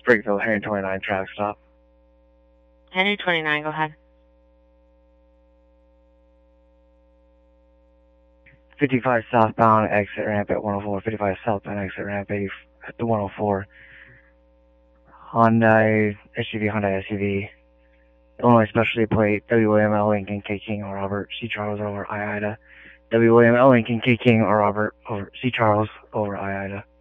Springfield, Henry 29, traffic stop. Henry 29, go ahead. 55 southbound, exit ramp at 104. 55 southbound, exit ramp at the 104. Hyundai SUV. Illinois specialty plate, WML Lincoln K King or Robert C. Charles over I Ida. WML Lincoln K King or Robert over C. Charles over I Ida.